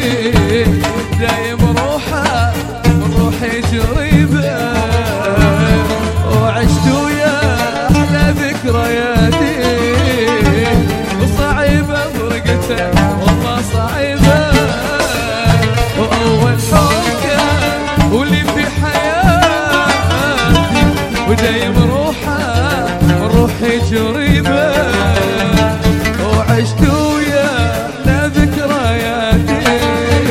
دايم روحه من روحي جريبه وعشت ويا احلى ذكرياتي وصعيبه فرقته والله صعيبه واول حب كان واللي في حياتي ودايم روحه من روحي جريبه وعشت ويا احلى ذكرياتي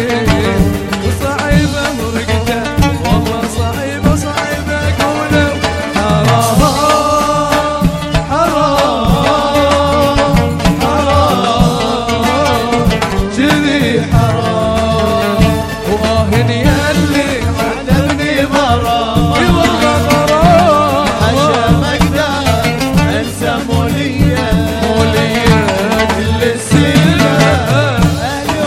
وصعيبه فرقته والله صعيبه صعيبه قولوا حرام حرام حرام جذي حرام واهن ياللي عذبني مرام اي والله غرام حاشا ما اقدر انسى موليه كل السنه اهلي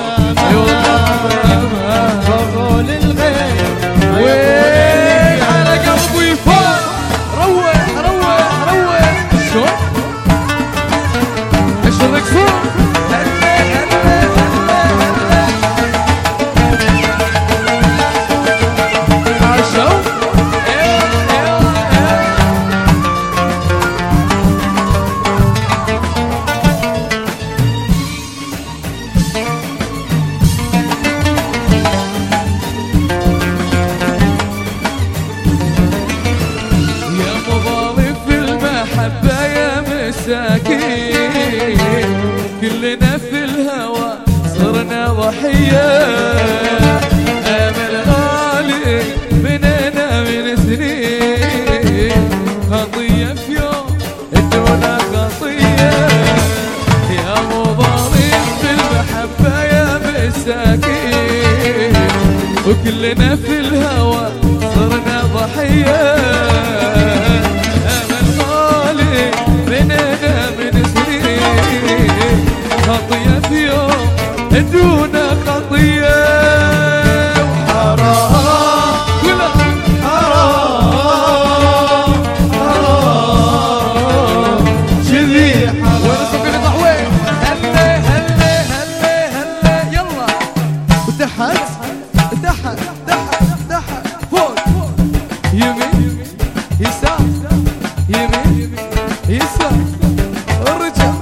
وعمامه بقول الغير وين على قلبي فوق روح روح روح شلون اشرك فوق كلنا في الهوى صرنا ضحية أمل غالي مننا من سنين خطية في يوم الدنيا خطية يا مضارب في المحبة يا مساكين وكلنا في الهوى صرنا ضحية أمل غالي مننا من خطية في يوم دون خطية وحرام كله حرام حرام جذي حرام ونصف يطلع وين هلا هلا هلا هلا يلا وتحت تحت تحت تحت فوق يمين يسار يمين يسار الرجال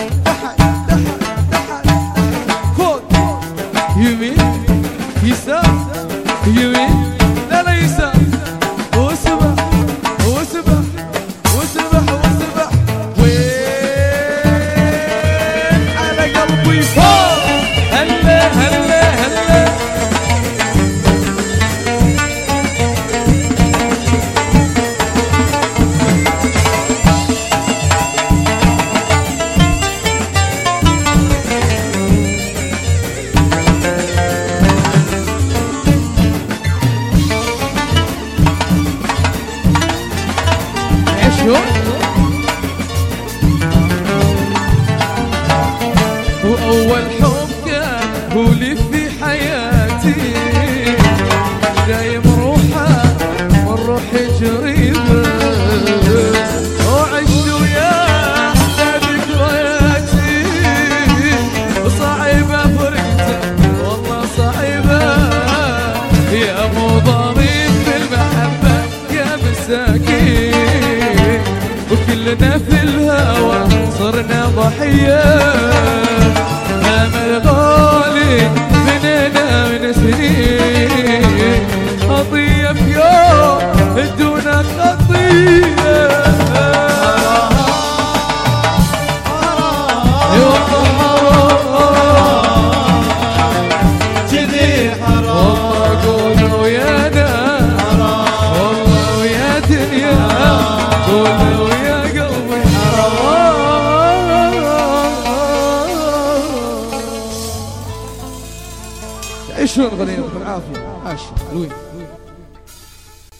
يمين يسار يمين لا لا يسار وسبح وسبح وسبح وسبح وين على قلبي فوق هلا هلا هلا وأول حب كان هو اللي في حياتي دايم روحه من روحي جريبه وعشت ويا أحلى ذكرياتي وصعيبه فرقته والله صعيبه يا مضارب بالمحبه يا مساكين وكلنا في الهوى صرنا ضحية أمل غالي مننا من سنين خطية في يوم دون خطية جذي حرام والله قولوا يا ناس والله ويا دنيا قولوا يا قلبي حرام تعيشون غنيمة بالعافية عاش حلوين.